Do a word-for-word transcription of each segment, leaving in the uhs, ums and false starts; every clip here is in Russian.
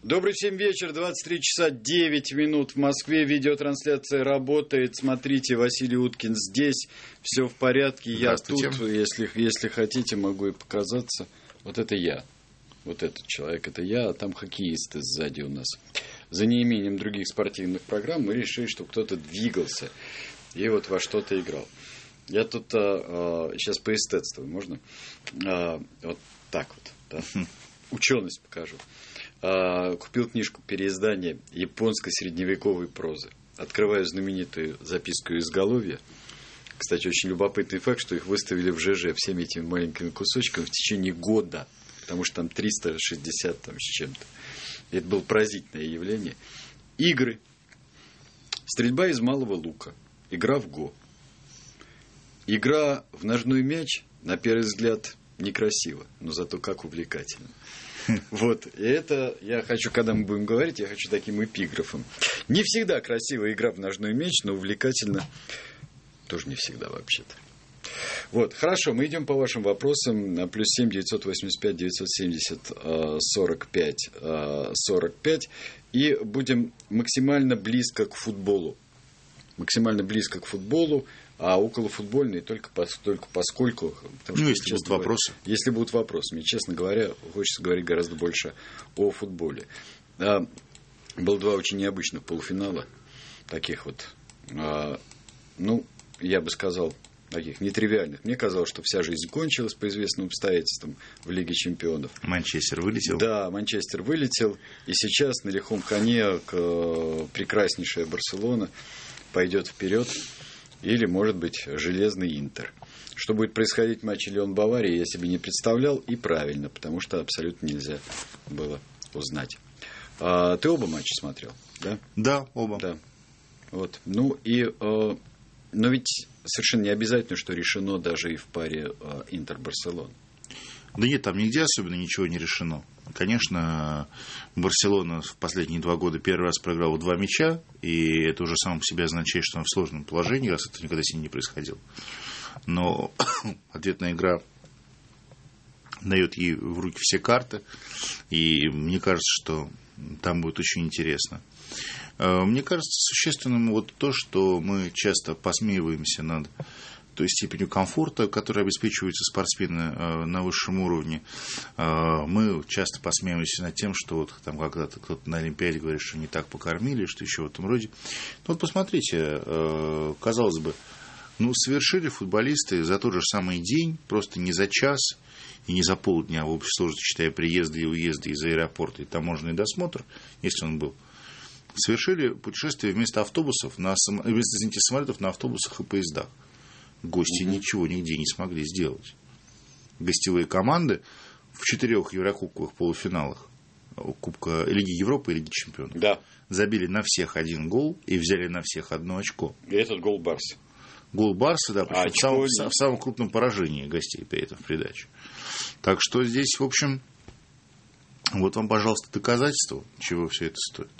Добрый всем вечер, двадцать три часа девять минут в Москве, видеотрансляция работает, смотрите, Василий Уткин здесь, все в порядке, я тут, если, если хотите, могу и показаться, вот это я, вот этот человек, это я, а там хоккеисты сзади у нас. За неимением других спортивных программ мы решили, что кто-то двигался и вот во что-то играл. Я тут а, а, сейчас поэстетствую, можно? А, вот так вот, да? Ученость покажу. А, купил книжку переиздания японской средневековой прозы. Открываю знаменитую записку изголовья. Кстати, очень любопытный факт, что их выставили в ЖЖ всеми этими маленькими кусочками в течение года, потому что там триста шестьдесят там, с чем-то. И это было поразительное явление. Игры. Стрельба из малого лука. Игра в го. Игра в ножной мяч, на первый взгляд, некрасиво, но зато как увлекательно. Вот, и это я хочу, когда мы будем говорить, я хочу таким эпиграфом. Не всегда красивая игра в ножной мяч, но увлекательно тоже не всегда вообще-то. Вот, хорошо, мы идем по вашим вопросам. Плюс семь девятьсот восемьдесят пять девятьсот семьдесят сорок пять сорок пять. И будем максимально близко к футболу. Максимально близко к футболу, а околофутбольные только, только поскольку... Ну, что, если будут говоря, вопросы. Если будут вопросы. Мне, честно говоря, хочется говорить гораздо больше о футболе. А, было два очень необычных полуфинала. Таких вот, а, ну, я бы сказал, таких нетривиальных. Мне казалось, что вся жизнь кончилась по известным обстоятельствам в Лиге чемпионов. Манчестер вылетел. Да, Манчестер вылетел. И сейчас на лихом коне к, прекраснейшая Барселона пойдет вперед. Или, может быть, железный Интер. Что будет происходить в матче Лион-Бавария, я себе не представлял. И правильно, потому что абсолютно нельзя было узнать. А, ты оба матча смотрел, да? Да, оба. Да. Вот. Ну, и... Э, но ведь совершенно не обязательно, что решено даже и в паре э, Интер-Барселона. Да нет, там нигде особенно ничего не решено. Конечно, Барселона в последние два года первый раз проиграла два мяча, и это уже само по себе означает, что она в сложном положении, раз это никогда с ней не происходило. Но ответная игра дает ей в руки все карты, и мне кажется, что там будет очень интересно. Мне кажется существенным вот то, что мы часто посмеиваемся над той степенью комфорта, которая обеспечивается спортсмены э, на высшем уровне. Э, мы часто посмеиваемся над тем, что вот там когда-то кто-то на Олимпиаде говорит, что не так покормили, что еще в этом роде. Ну, вот посмотрите, э, казалось бы, ну, совершили футболисты за тот же самый день, просто не за час и не за полдня, а в общей сложности, считая приезды и уезды из аэропорта и таможенный досмотр, если он был, совершили путешествие вместо автобусов, на, вместо, извините, самолетов на автобусах и поездах. Гости угу. ничего нигде не смогли сделать. Гостевые команды в четырех еврокубковых полуфиналах Кубка Лиги Европы и Лиги Чемпионов да. забили на всех один гол и взяли на всех одно очко. И этот гол Барса. Гол Барса, да, а в, самом, в самом крупном поражении гостей при этом в придачу. Так что здесь, в общем, вот вам, пожалуйста, доказательство, чего все это стоит.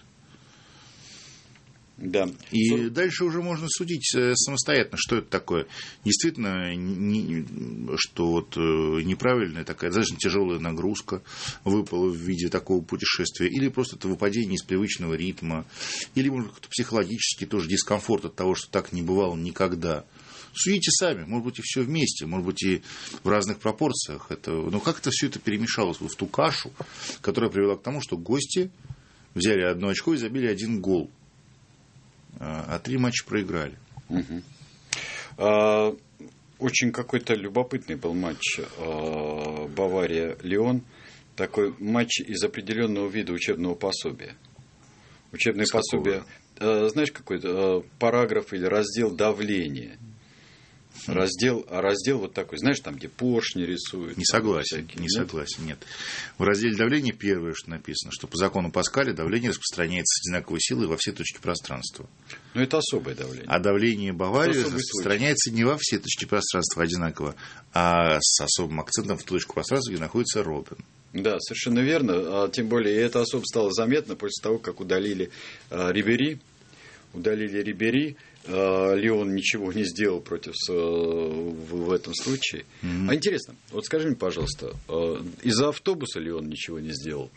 Да. И Суд... дальше уже можно судить самостоятельно, что это такое. Действительно, не, что вот неправильная такая, даже тяжелая нагрузка выпала в виде такого путешествия, или просто это выпадение из привычного ритма, или, может, психологический тоже дискомфорт от того, что так не бывало никогда. Судите сами, может быть, и все вместе, может быть, и в разных пропорциях. Это, но как это все это перемешалось вот в ту кашу, которая привела к тому, что гости взяли одно очко и забили один гол. А три матча проиграли. Угу. А, очень какой-то любопытный был матч а, Бавария-Лион. Такой матч из определенного вида учебного пособия. Учебное с пособие. А, знаешь, какой-то а, параграф или раздел давления. Раздел, а раздел вот такой, знаешь, там, где поршни рисуют. Не согласен, всякие, не нет? согласен, нет. В разделе давления первое, что написано, что по закону Паскаля давление распространяется с одинаковой силой во все точки пространства. Но это особое давление. А давление Баварии распространяется случай. Не во все точки пространства одинаково, а с особым акцентом в ту точку пространства, где находится Робин. Да, совершенно верно. А, тем более, и это особо стало заметно после того, как удалили а, Рибери. Удалили Рибери. Лион ничего не сделал против в этом случае. Mm-hmm. А интересно, вот скажи мне, пожалуйста, из-за автобуса Лион ничего не сделал?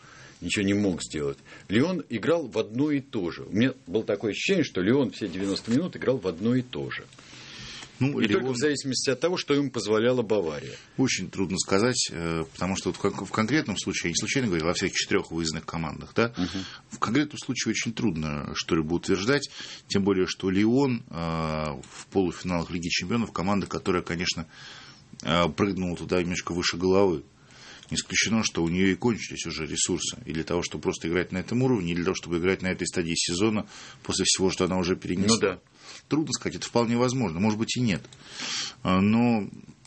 ничего не мог сделать. Лион играл в одно и то же. У меня было такое ощущение, что Лион все девяносто минут играл в одно и то же. Ну, и Лион... только в зависимости от того, что ему позволяла Бавария. Очень трудно сказать, потому что вот в конкретном случае, я не случайно говорю, во всех четырех выездных командах, да, угу. В конкретном случае очень трудно что-либо утверждать, тем более, что Лион в полуфиналах Лиги Чемпионов команда, которая, конечно, прыгнула туда немножко выше головы. Не исключено, что у нее и кончились уже ресурсы и для того, чтобы просто играть на этом уровне, и для того, чтобы играть на этой стадии сезона после всего, что она уже перенесла. Ну, да. Трудно сказать, это вполне возможно, может быть и нет. Но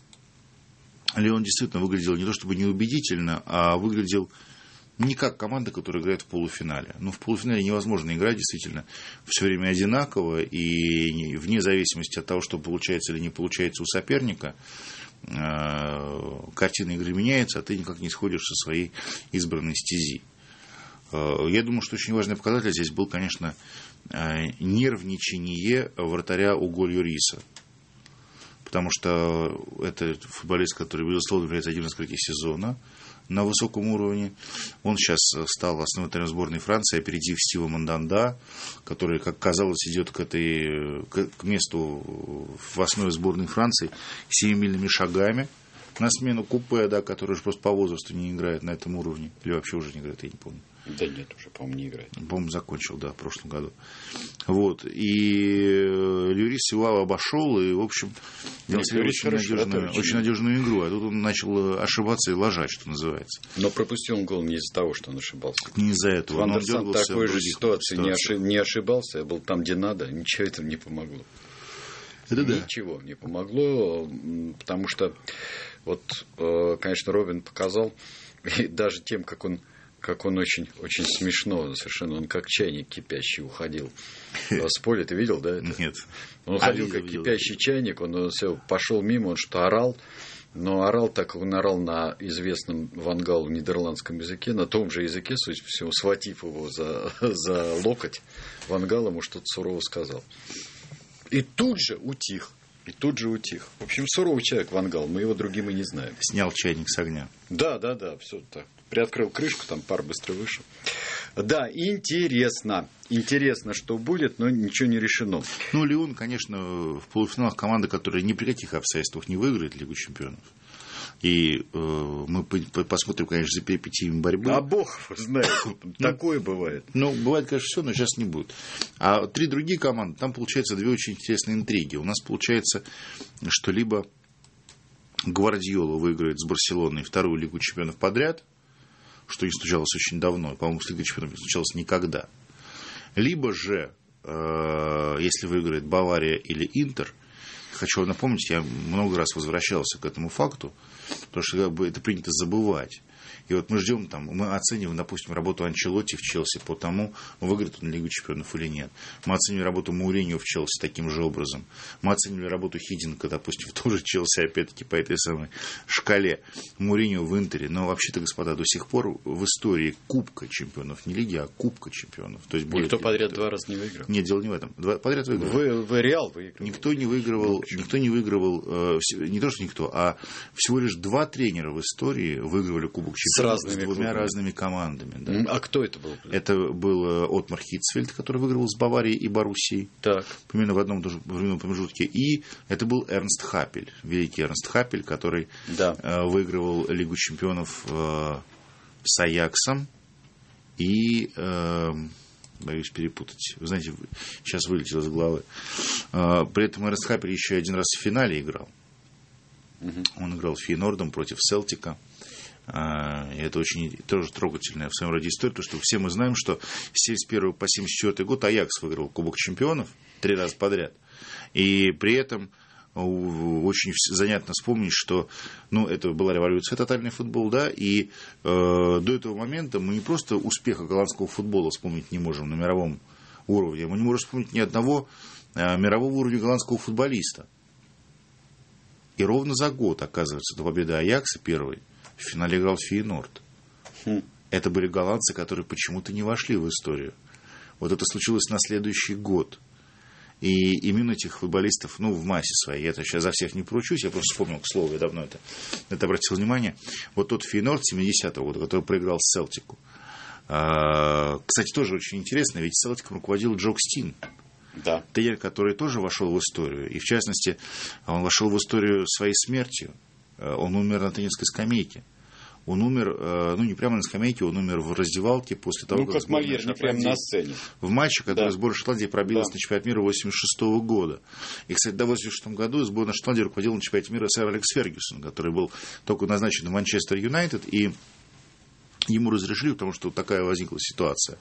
Лион действительно выглядел не то чтобы неубедительно, а выглядел не как команда, которая играет в полуфинале. Ну, в полуфинале невозможно играть действительно все время одинаково, и вне зависимости от того, что получается или не получается у соперника, картина игры меняется, а ты никак не сходишь со своей избранной стези. Я думаю, что очень важный показатель здесь был, конечно, нервничание вратаря Уго Льориса. Потому что это футболист, который, безусловно, является одним из открытий сезона на высоком уровне. Он сейчас стал основным тренером сборной Франции, опередив Стива Манданда, который, как казалось, идет к, этой, к месту в основе сборной Франции семимильными шагами. На смену Купе, да, который уже просто по возрасту не играет на этом уровне. Или вообще уже не играет, я не помню. Да нет, уже, по-моему, не играет. По-моему, закончил, да, в прошлом году. Вот. И Льорис его обошел, и, в общем, делал себе очень, надежную, очень надежную игру. А тут он начал ошибаться и ложать, что называется. Но пропустил он гол не из-за того, что он ошибался. Не из-за этого. Ван дер Сар в такой же ситуации не, ошиб, не ошибался, был там, где надо, ничего этого не помогло. Это ничего да. не помогло, потому что, вот, конечно, Робин показал, и даже тем, как он как он очень, очень смешно совершенно, он как чайник кипящий уходил с поля. Ты видел, да? Это? Нет. Он уходил а, как видел, кипящий видел. чайник, он все, пошел мимо, он что орал, но орал так, он орал на известном Ван Галу нидерландском языке, на том же языке, судя по всему, схватив его за, за локоть, Ван Гал ему что-то сурово сказал. И тут же утих. И тут же утих. В общем, суровый человек Ван Гал, мы его другим и не знаем. Снял чайник с огня. Да, да, да, все так. Приоткрыл крышку, там пар быстро вышел. Да, интересно. Интересно, что будет, но ничего не решено. Ну, Лион, конечно, в полуфиналах команда, которая ни при каких обстоятельствах не выиграет Лигу Чемпионов. И э, мы посмотрим, конечно, за перипетиями борьбы. А бог знает, такое бывает. Ну, бывает, конечно, все, но сейчас не будет. А три другие команды, там получается две очень интересные интриги. У нас получается, что либо Гвардиола выиграет с Барселоной вторую Лигу Чемпионов подряд, что не случалось очень давно, по-моему, с Лигой Чемпионов не случалось никогда. Либо же, э, если выиграет Бавария или Интер, хочу вам напомнить, я много раз возвращался к этому факту, потому что как бы, это принято забывать. И вот мы ждем, там, мы оцениваем, допустим, работу Анчелотти в Челси по тому, выиграет он Лигу Чемпионов или нет. Мы оцениваем работу Мауриньо в Челси таким же образом. Мы оценивали работу Хиддинка, допустим, в тоже Челси, опять-таки, по этой самой шкале. Мауриньо в Интере. Но вообще-то, господа, до сих пор в истории Кубка Чемпионов, не Лиги, а Кубка Чемпионов. То есть никто подряд два раза не выиграл? Нет, дело не в этом. Два, подряд выиграл. Вы, вы Реал выиграл? Никто не выигрывал, ну, никто не выигрывал, э, не то, что никто, а всего лишь два тренера в истории выигрывали Кубок Чемпионов. С разными с двумя клубами. разными командами. Да. А кто это был? Это был Отмар Хитцфельд, который выигрывал с Баварией и Боруссией. Так. Примерно в одном временном промежутке. И это был Эрнст Хапель, великий Эрнст Хапель, который да. выигрывал Лигу Чемпионов с Аяксом и... боюсь перепутать. Вы знаете, сейчас вылетело из головы. При этом Эрнст Хапель еще один раз в финале играл. Угу. Он играл Фейнордом против Селтика. И это очень тоже трогательная в своем роде история, потому что все мы знаем, что с семьдесят первого по семьдесят четвёртый год Аякс выиграл Кубок Чемпионов три раза подряд. И при этом очень занятно вспомнить, что ну, это была революция, тотальный футбол, да, и э, до этого момента мы не просто успеха голландского футбола вспомнить не можем на мировом уровне, мы не можем вспомнить ни одного э, мирового уровня голландского футболиста. И ровно за год, оказывается, до победы Аякса первой в финале играл Фейнорд. Хм. Это были голландцы, которые почему-то не вошли в историю. Вот это случилось на следующий год. И имен этих футболистов, ну, в массе своей, я это сейчас за всех не поручусь, я просто вспомнил, к слову, я давно это, это обратил внимание. Вот тот Фейнорд семидесятого года, который проиграл Селтику, Кстати, тоже очень интересно, ведь Селтиком руководил Джо Стин. Да. Тренер, который тоже вошел в историю. И, в частности, он вошел в историю своей смертью. Он умер на тренерской скамейке. Он умер, ну, не прямо на скамейке, он умер в раздевалке после того, ну, как, как Мольер, не прямо на сцене. В матче, который да. сборная Шотландии пробилась да. на чемпионат мира восемьдесят шестого года. И, кстати, до восемьдесят шестого году сборная Шотландии руководила на чемпионате мира сэр Алекс Фергюсон, который был только назначен в Манчестер Юнайтед, и ему разрешили, потому что вот такая возникла ситуация.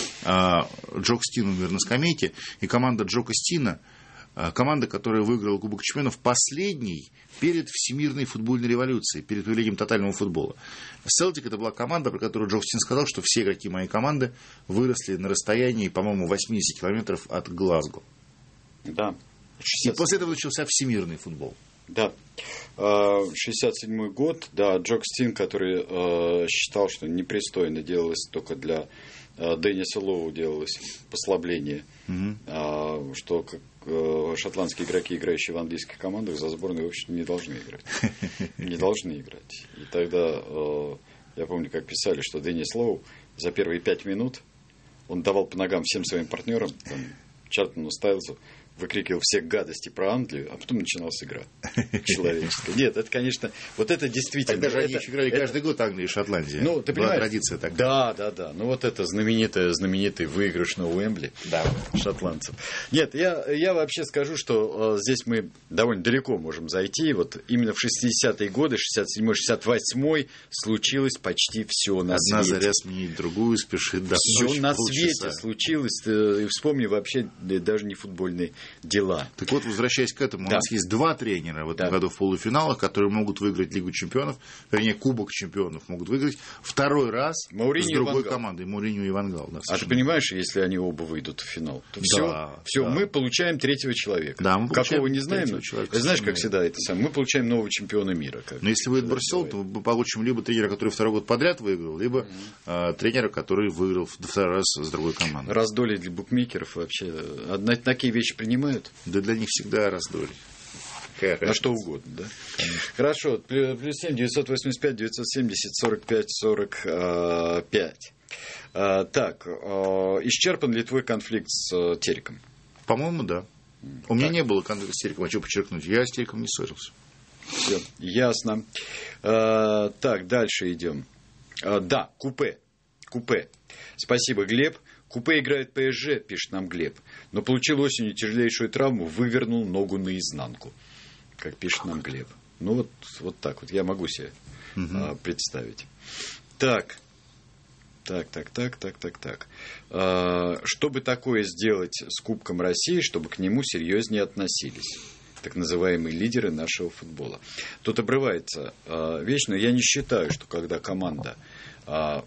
Джо Стин умер на скамейке, и команда Джо Стина, команда, которая выиграла Кубок чемпионов, последний перед Всемирной футбольной революцией, перед появлением тотального футбола. Селтик — это была команда, про которую Джо Стин сказал, что все игроки моей команды выросли на расстоянии, по-моему, восемьдесят километров от Глазго. Да. И после этого начался всемирный футбол. Да. шестьдесят седьмой год, да, Джо Стин, который э, считал, что непристойно делалось только для э, Денниса Лоу делалось послабление, mm-hmm. э, что как, э, шотландские игроки, играющие в английских командах, за сборную, в общем, не должны играть. Не должны играть. И тогда, э, я помню, как писали, что Деннис Лоу за первые пять минут он давал по ногам всем своим партнерам, там, Чартону, Стайлзу, выкрикивал все гадости про Англию, а потом начиналась игра человеческая. Нет, это, конечно, вот это действительно... Тогда же это, они еще играли это, каждый год Англия и Шотландия. Ну, ты была понимаешь? Традиция такая. Да, да, да. Ну, вот это знаменитый, знаменитый выигрыш на Уэмбли да. шотландцев. Нет, я, я вообще скажу, что э, здесь мы довольно далеко можем зайти. Вот именно в шестидесятые годы, шестьдесят седьмой шестьдесят восьмой, случилось почти все на Одна свете. Одна заря сменить другую, спешит до Все ночи, на полчаса. свете случилось. И вспомни вообще даже не футбольные дела. Так вот, возвращаясь к этому, да. у нас есть два тренера в этом да. году в полуфиналах, которые могут выиграть Лигу чемпионов, вернее, Кубок чемпионов могут выиграть второй раз Мауриньо с другой и командой, Мауриньо и Ван Гал. Да, а ты понимаешь, если они оба выйдут в финал, то все, да, все да. мы получаем третьего человека. Да, мы Какого не знаем, человека, знаешь, как всегда это самое, мы получаем нового чемпиона мира. Как Но если выйдет Барселона, то мы получим либо тренера, который второй год подряд выиграл, либо mm-hmm. э, тренера, который выиграл второй раз с другой командой. Раздолье для букмекеров вообще. Одна, такие вещи принимают? Да для них всегда раздолье. На что угодно, да? Конечно. Хорошо. Плюс семь девятьсот восемьдесят пять девятьсот семьдесят сорок пять сорок пять. А, так, а, исчерпан ли твой конфликт с а, Тереком? По-моему, да. У меня так. не было конфликта с Тереком, хочу подчеркнуть. Я с Тереком не ссорился. Все, ясно. А, так, дальше идем. А, да, Купе. Купе. Спасибо, Глеб. Купе играет ПСЖ, пишет нам Глеб, но получил осенью тяжелейшую травму, вывернул ногу наизнанку, как пишет нам Глеб. Ну, вот, вот так вот я могу себе угу. а, представить. Так, так, так, так, так, так, так. А, чтобы такое сделать с Кубком России, чтобы к нему серьезнее относились так называемые лидеры нашего футбола. Тут обрывается а, вещь, но я не считаю, что когда команда... А,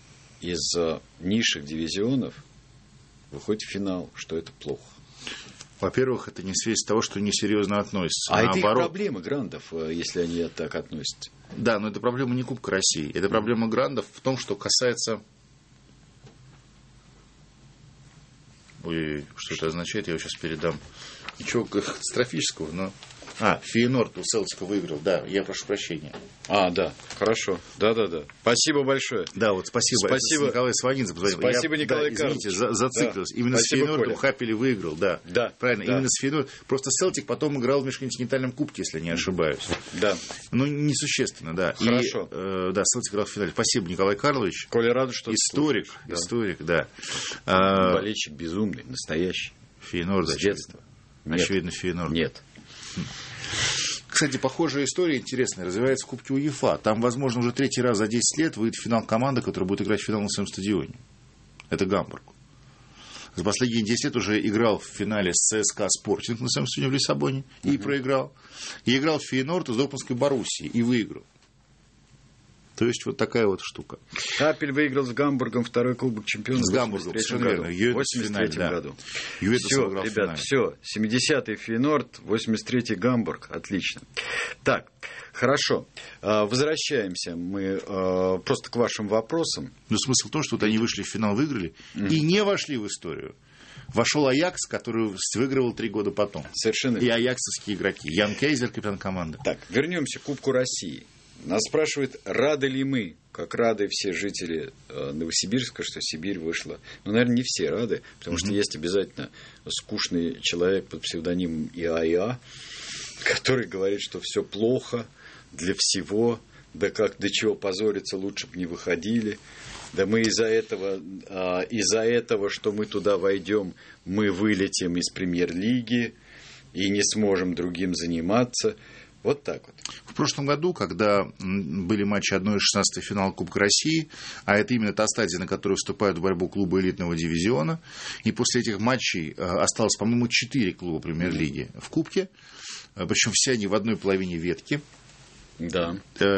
из низших дивизионов выходит в финал, что это плохо. Во-первых, это не свидетельство того, что несерьезно относятся. А Наоборот... это их проблема грандов, если они так относятся. Да, но это проблема не Кубка России. Это проблема грандов в том, что касается... Ой, что это означает, я сейчас передам. Ничего катастрофического, но... А, Фейенорд у Селтика выиграл, да, я прошу прощения. А, да, хорошо, да-да-да. Спасибо большое. Да, вот спасибо. Спасибо. Николай Сванидзе позвонил. Спасибо, я, Николай да, Карлович. Извините, за, зациклился. Да. Именно спасибо, с Фейенордом Хаппели выиграл, да. Да. Правильно, да. именно с Фейенордом. Просто Селтик потом играл в межконтинентальном кубке, если не ошибаюсь. Да. Ну, несущественно, да. Хорошо. И, э, да, Селтик играл в финале. Спасибо, Николай Карлович. Коля, рад, что историк, ты историк, да. да. Болельщик безумный, настоящий. Фейенорд, с детства. Нет. Очевидно, Фейенорд. Нет. Кстати, похожая история интересная развивается в Кубке УЕФА. Там, возможно, уже третий раз за десять лет выйдет в финал команда, которая будет играть в финал на своем стадионе. Это Гамбург. За последние десять лет уже играл в финале с ЦСКА «Спортинг» на своем стадионе в Лиссабоне и uh-huh. проиграл. И играл в Фейенорд с Дортмундской Боруссией и выиграл. То есть, вот такая вот штука. Апель выиграл с Гамбургом второй Кубок Чемпионов с Гамбургом, совершенно верно. В восемьдесят третьем да. году. Все, ребят, все. семидесятый Фейенорд, восемьдесят третий Гамбург. Отлично. Так, хорошо. Возвращаемся мы просто к вашим вопросам. Но смысл в том, что вот они вышли в финал, выиграли mm. и не вошли в историю. Вошел Аякс, который выигрывал три года потом. Совершенно и аяксовские игроки. Ян Кейзер, капитан команды. Так, вернемся к Кубку России. Нас спрашивают, рады ли мы как рады все жители Новосибирска, что Сибирь вышла. Ну, наверное, не все рады, потому mm-hmm. что есть обязательно скучный человек под псевдонимом ИАИА, который говорит, что все плохо для всего, да как, до чего позориться, лучше бы не выходили. Да мы из-за этого, а, из-за этого, что мы туда войдем, мы вылетим из премьер-лиги и не сможем другим заниматься. Вот так вот. В прошлом году, когда были матчи одна шестнадцатый финал Кубка России, а это именно та стадия, на которую вступают в борьбу клубы элитного дивизиона, и после этих матчей осталось, по-моему, четыре клуба премьер-лиги в Кубке, причем все они в одной половине ветки. Да.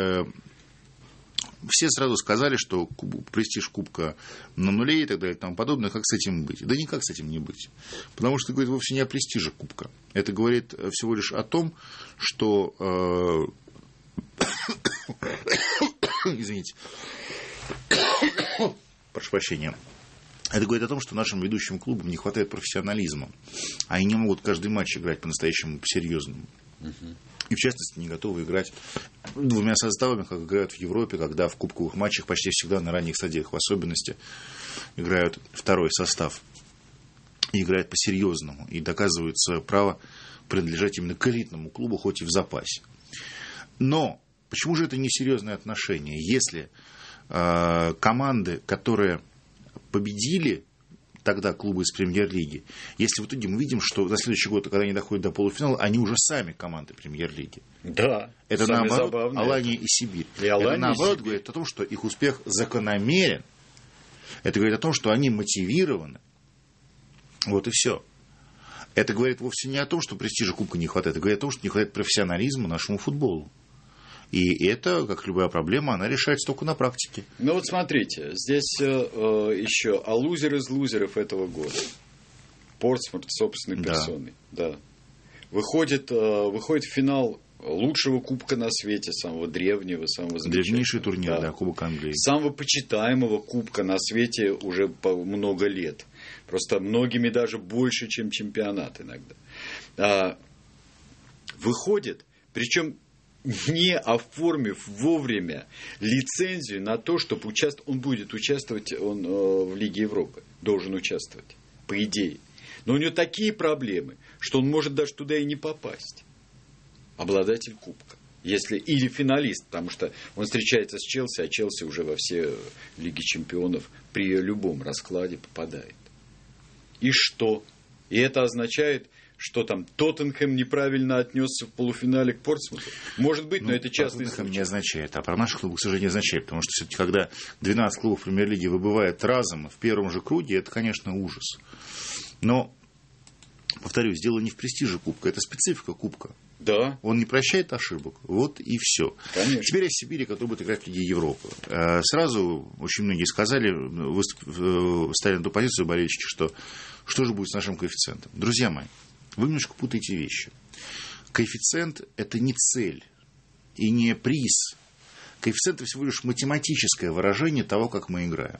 Все сразу сказали, что престиж Кубка на нуле и так далее и тому подобное. Как с этим быть? Да никак с этим не быть. Потому что это говорит вовсе не о престиже Кубка. Это говорит всего лишь о том, что... Э... Извините. Прошу прощения. Это говорит о том, что нашим ведущим клубам не хватает профессионализма. Они не могут каждый матч играть по-настоящему по-серьезному. Uh-huh. И, в частности, не готовы играть двумя составами, как играют в Европе, когда в кубковых матчах почти всегда на ранних стадиях в особенности играют второй состав. И играют по-серьезному. И доказывается право принадлежать именно к элитному клубу, хоть и в запасе. Но почему же это несерьезное отношение? Если э, команды, которые победили тогда клубы из премьер-лиги, если в итоге мы видим, что на следующий год, когда они доходят до полуфинала, они уже сами команды премьер-лиги. Да. Это наоборот Алания и Сибирь. И это наоборот говорит о том, что их успех закономерен. Это говорит о том, что они мотивированы. Вот и все. Это говорит вовсе не о том, что престижа Кубка не хватает. Это говорит о том, что не хватает профессионализма нашему футболу. И это, как любая проблема, она решается только на практике. Ну вот смотрите, здесь э, еще а лузер из лузеров этого года. Портсмут собственной персоной. Да. Да. Выходит, э, выходит в финал лучшего кубка на свете, самого древнего, самого замечательного. Древнейший турнир, да, да, Кубок Англии. Самого почитаемого кубка на свете уже по много лет. Просто многими даже больше, чем чемпионат иногда. А, выходит, причем не оформив вовремя лицензию на то, чтобы участвовать, он будет участвовать он, э, в Лиге Европы, должен участвовать, по идее. Но у него такие проблемы, что он может даже туда и не попасть. Обладатель кубка. Если, или финалист, потому что он встречается с Челси, а Челси уже во все Лиги Чемпионов при любом раскладе попадает. И что? И это означает, что там Тоттенхэм неправильно отнесся в полуфинале к Портсмуту? Может быть, но ну, это частный случай. Не означает, а про наших клубов, к сожалению, не означает. Потому что все-таки, когда двенадцать клубов премьер-лиги выбывает разом в первом же круге, это, конечно, ужас. Но, повторюсь, дело не в престиже кубка, это специфика кубка. Да. Он не прощает ошибок. Вот и все. Конечно. Теперь о Сибири, который будет играть в Лиге Европы. Сразу очень многие сказали, ставили на ту позицию болельщики, что что же будет с нашим коэффициентом. Друзья мои, вы немножко путаете вещи. Коэффициент – это не цель и не приз. Коэффициент – это всего лишь математическое выражение того, как мы играем.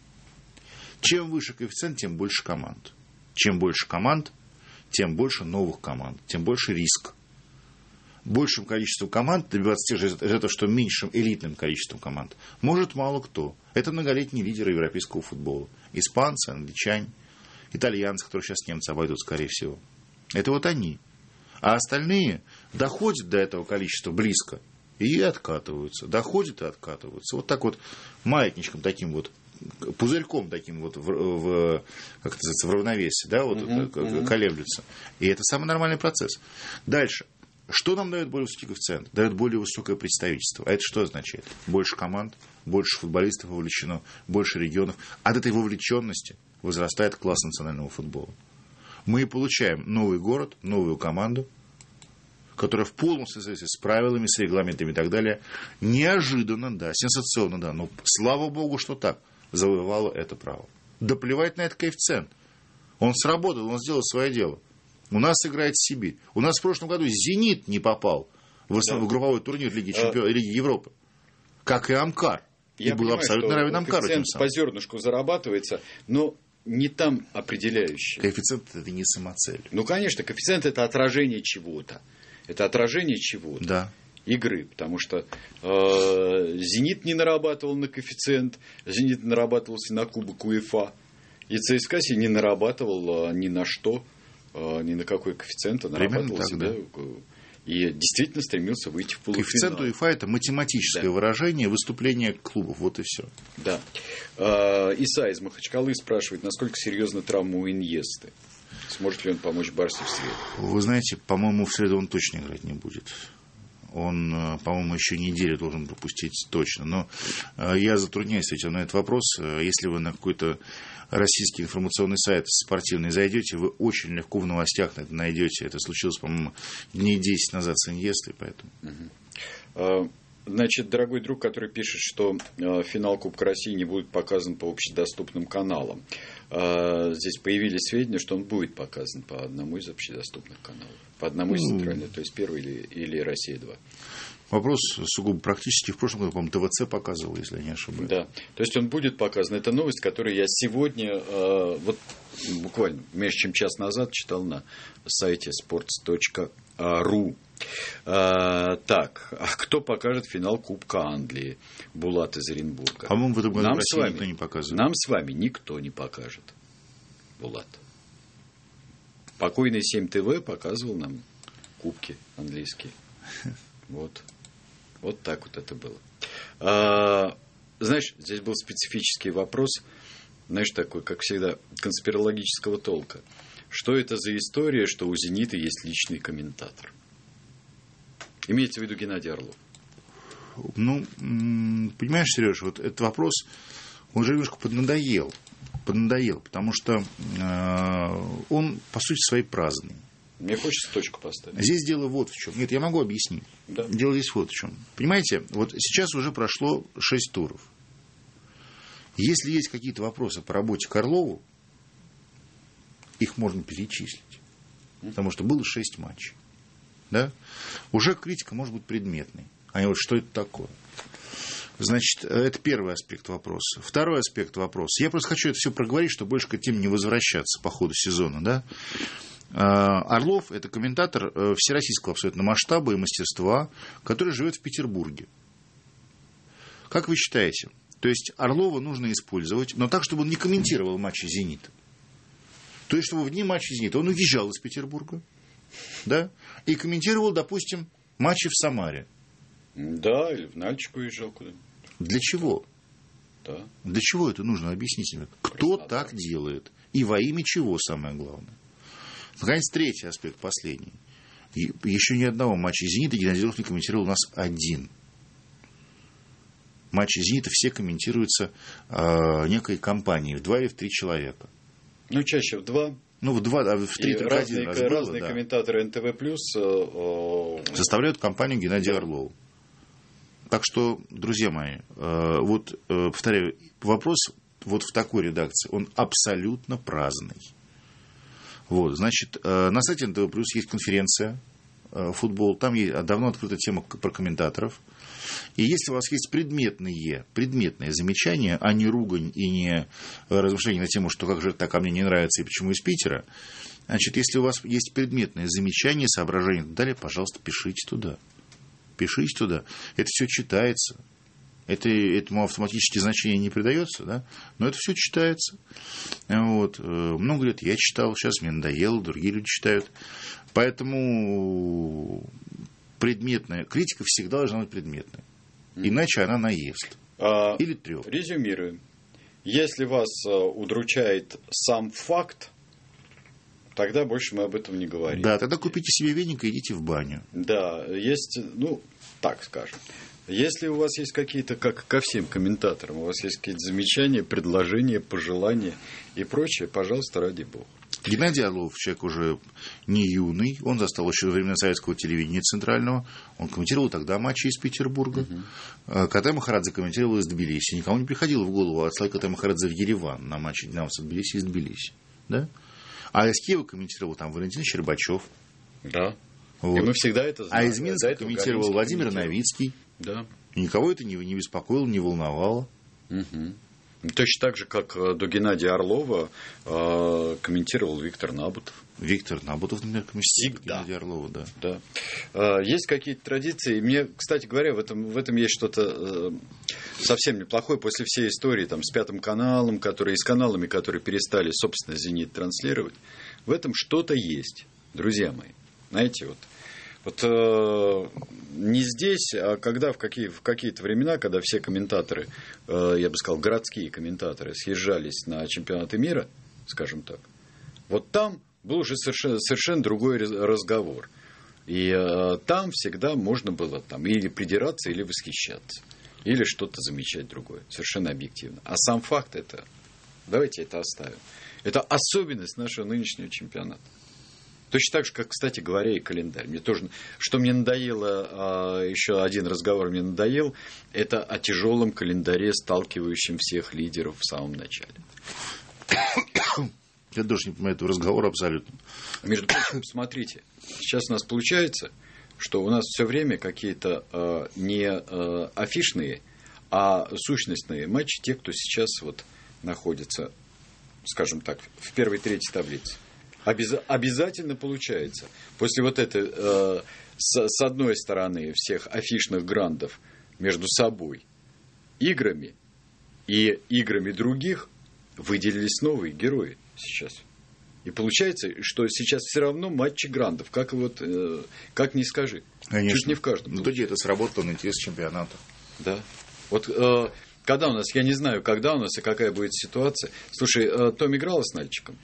Чем выше коэффициент, тем больше команд. Чем больше команд, тем больше новых команд, тем больше риск. Большим количеством команд добиваться тех же результатов, что меньшим элитным количеством команд, может мало кто. Это многолетние лидеры европейского футбола. Испанцы, англичане, итальянцы, которые сейчас немцы обойдут, скорее всего. Это вот они. А остальные доходят до этого количества близко и откатываются. Доходят и откатываются. Вот так вот маятничком таким вот, пузырьком таким вот в, в, как это называется, в равновесии, да, вот uh-huh, uh-huh. колеблются. И это самый нормальный процесс. Дальше. Что нам дает более высокий коэффициент? Дает более высокое представительство. А это что означает? Больше команд, больше футболистов вовлечено, больше регионов. От этой вовлеченности возрастает класс национального футбола. Мы и получаем новый город, новую команду, которая в полном соответствии с правилами, с регламентами и так далее, неожиданно, да, сенсационно, да, но слава богу, что так, завоевала это право. Да плевать на этот коэффициент. Он сработал, он сделал свое дело. У нас играет Сибирь. У нас в прошлом году «Зенит» не попал в, основ... да. в групповой турнир Лиги, Чемпион... а... Лиги Европы. Как и «Амкар». Я и был понимаю, абсолютно что равен «Амкару». Коэффициент по зернышку зарабатывается, но не там определяющий. Коэффициент – это не самоцель. Ну, конечно, коэффициент – это отражение чего-то. Это отражение чего-то. Да. игры, потому что э, «Зенит» не нарабатывал на коэффициент, «Зенит» нарабатывался на кубок УЕФА, и ЦСКА не нарабатывал э, ни на что, э, ни на какой коэффициент, а нарабатывал так, себя, да. И действительно стремился выйти в полуфинал. Коэффициент УЕФА – это математическое да. выражение выступления клубов, вот и все. Да. Э, Иса из Махачкалы спрашивает, насколько серьезна травма у Иньесты. Сможет ли он помочь Барсе в среду? Вы знаете, по-моему, в среду он точно играть не будет. Он, по-моему, еще неделю должен пропустить точно. Но я затрудняюсь ответить на этот вопрос. Если вы на какой-то российский информационный сайт спортивный зайдете, вы очень легко в новостях это найдете. Это случилось, по-моему, дней десять назад с Иньестой, поэтому... Угу. Значит, дорогой друг, который пишет, что финал Кубка России не будет показан по общедоступным каналам. Здесь появились сведения, что он будет показан по одному из общедоступных каналов. По одному из центральных, то есть первый или, или Россия-два. Вопрос сугубо практически. В прошлом году, по-моему, ТВЦ показывал, если я не ошибаюсь. Да, то есть он будет показан. Это новость, которую я сегодня, вот буквально меньше чем час назад читал на сайте sports точка ру. А, так, а кто покажет финал Кубка Англии? Булат из Оренбурга. По-моему, в этом году нам в России вами, никто не показывает. Нам с вами никто не покажет. Булат. Покойный семь ТВ показывал нам кубки английские. Вот. Вот так вот это было. А, знаешь, здесь был специфический вопрос, знаешь, такой, как всегда, конспирологического толка. Что это за история, что у «Зенита» есть личный комментатор? Имеется в виду Геннадий Орлов. Ну, понимаешь, Сереж, вот этот вопрос, он же немножко поднадоел. Поднадоел, потому что э, он, по сути своей, праздный. Мне хочется точку поставить. Здесь дело вот в чем. Нет, я могу объяснить. Да. Дело здесь вот в чем. Понимаете, вот сейчас уже прошло шесть туров. Если есть какие-то вопросы по работе к Орлову, их можно перечислить. Потому что было шесть матчей. Да? Уже критика может быть предметной. А вот что это такое? Значит, это первый аспект вопроса. Второй аспект вопроса. Я просто хочу это все проговорить, чтобы больше к этим не возвращаться по ходу сезона. Да? Орлов – это комментатор всероссийского абсолютно масштаба и мастерства, который живет в Петербурге. Как вы считаете? То есть Орлова нужно использовать, но так, чтобы он не комментировал матчи «Зенита». То есть, чтобы в дни матча «Зенита» он уезжал из Петербурга, да, и комментировал, допустим, матчи в Самаре. Да, или в Нальчик уезжал куда-нибудь. Для чего? Да. Для чего это нужно? Объясните мне. Кто Просто так делает? И во имя чего, самое главное? Наконец, третий аспект, последний. И еще ни одного матча «Зенита» Геннадий Орлов не комментировал у нас один. Матчи «Зенита» все комментируются э, некой компанией в два или в три человека. Ну, чаще в два. Ну, в два, а в три и только разные, один раз было, разные да. комментаторы эн тэ вэ плюс э, составляют компанию Геннадия да. Орлова. Так что, друзья мои, э, вот, э, повторяю, вопрос вот в такой редакции, он абсолютно праздный. Вот, значит, э, на сайте эн тэ вэ плюс есть конференция э, «Футбол», там есть, давно открыта тема про комментаторов. И если у вас есть предметные, предметные замечания, а не ругань и не размышления на тему, что как же так, а мне не нравится и почему из Питера, значит, если у вас есть предметные замечания, соображения и так далее, пожалуйста, пишите туда. Пишите туда. Это все читается. Это, этому автоматически значение не придается, да? Но это все читается. Вот. Много лет я читал, сейчас мне надоело, другие люди читают. Поэтому предметная критика всегда должна быть предметной. Иначе она наест. А, Или трёх. Резюмируем. Если вас удручает сам факт, тогда больше мы об этом не говорим. Да, тогда купите себе веник и идите в баню. Да, есть, ну, так скажем. Если у вас есть какие-то, как ко всем комментаторам, у вас есть какие-то замечания, предложения, пожелания и прочее, пожалуйста, ради бога. Геннадий Орлов, человек уже не юный, он застал еще во времена советского телевидения центрального, он комментировал тогда матчи из Петербурга. Uh-huh. Катай Махарадзе комментировал из Тбилиси. Никому не приходило в голову отслать Катай Махарадзе в Ереван на матче Динамоса Тбилиси из Тбилиси. Да? А из Киева комментировал там Валентин Щербачев. Да. Вот. И мы всегда это знаем. А из Минска комментировал Владимир Новицкий. Да. И никого это не, не беспокоило, не волновало. Угу. Точно так же, как до Геннадия Орлова э, комментировал Виктор Набутов. Виктор Набутов, например, комментировал Всегда. Геннадия Орлова, да. да. Э, есть какие-то традиции. Мне, кстати говоря, в этом, в этом есть что-то э, совсем неплохое после всей истории там, с Пятым каналом, которые, с каналами, которые перестали, собственно, «Зенит» транслировать. В этом что-то есть, друзья мои. Знаете, вот. Вот э, не здесь, а когда в, какие, в какие-то времена, когда все комментаторы, э, я бы сказал, городские комментаторы съезжались на чемпионаты мира, скажем так, вот там был уже совершенно, совершенно другой разговор. И э, там всегда можно было там, или придираться, или восхищаться, или что-то замечать другое, совершенно объективно. А сам факт это, давайте это оставим. Это особенность нашего нынешнего чемпионата. Точно так же, как, кстати говоря, и календарь. Мне тоже, что мне надоело, еще один разговор мне надоел, это о тяжелом календаре, сталкивающем всех лидеров в самом начале. Я даже не понимаю этого разговора абсолютно. Между прочим, смотрите, сейчас у нас получается, что у нас все время какие-то э, не э, афишные, а сущностные матчи, те, кто сейчас вот находится, скажем так, в первой трети таблицы. Обяз... Обязательно получается. После вот этой, э, с, с одной стороны, всех афишных грандов между собой играми и играми других выделились новые герои сейчас. И получается, что сейчас все равно матчи грандов, как, вот, э, как ни скажи. Конечно. Чуть не в каждом. Ну, тогда это сработало на интерес чемпионата. Да. Вот э, когда у нас, я не знаю, когда у нас и какая будет ситуация. Слушай, э, Том играла с Нальчиком?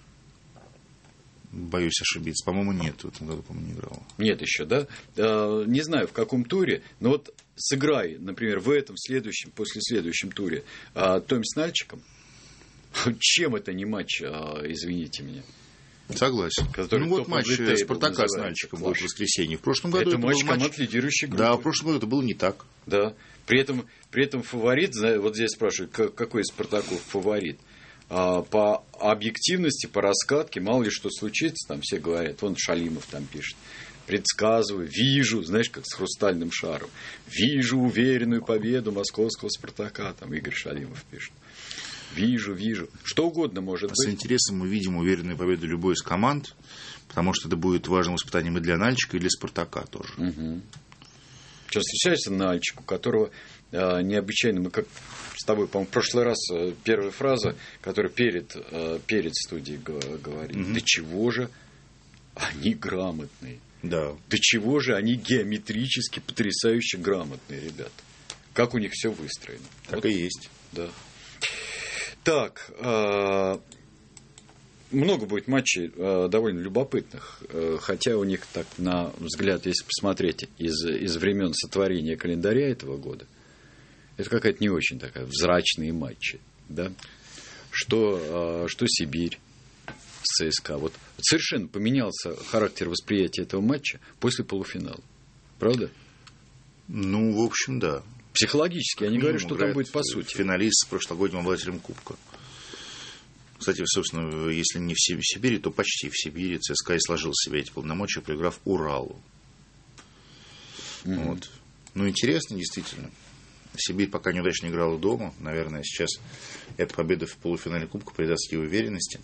Боюсь ошибиться. По-моему, нет. В этом году, по-моему, не играла. Нет еще, да? Э, не знаю, в каком туре, но вот сыграй, например, в этом, в следующем, после следующем туре э, Том с Нальчиком. Чем это не матч, э, извините меня? Согласен. Который ну вот матч Спартака с Нальчиком был в воскресенье. В прошлом году это, это матч был матч команд лидирующей группы. Да, в прошлом году это было не так. Да. При этом, при этом фаворит, вот здесь спрашивают, какой из Спартаков фаворит? По объективности, по раскатке, мало ли что случится, там все говорят, вон Шалимов там пишет, предсказываю, вижу, знаешь, как с хрустальным шаром, вижу уверенную победу московского Спартака, там Игорь Шалимов пишет. Вижу, вижу. Что угодно может быть. С интересом мы видим уверенную победу любой из команд, потому что это будет важным испытанием и для Нальчика, и для Спартака тоже. Угу. Сейчас встречается Нальчик, у которого э, необычайно, мы как с тобой, по-моему, в прошлый раз э, первая фраза, которая перед, э, перед студией говорит, угу. До чего же они грамотные. Да. До чего же они геометрически потрясающе грамотные, ребята. Как у них все выстроено. Так вот. И есть. Да. Так, э, много будет матчей э, довольно любопытных, э, хотя у них, так на взгляд, если посмотреть из, из времен сотворения календаря этого года, это какая-то не очень такая взрачные матчи, да? Что, э, что Сибирь с ЦСКА. Вот совершенно поменялся характер восприятия этого матча после полуфинала. Правда? Ну, в общем, да. Психологически, я не говорю, что там будет по сути. Финалист с прошлогодним обладателем Кубка. Кстати, собственно, если не в Сибири, то почти в Сибири ЦСКА и сложил в себе эти полномочия, проиграв Уралу. Mm-hmm. Вот. Ну, интересно, действительно. Сибирь пока неудачно играла дома. Наверное, сейчас эта победа в полуфинале Кубка придаст ей уверенности.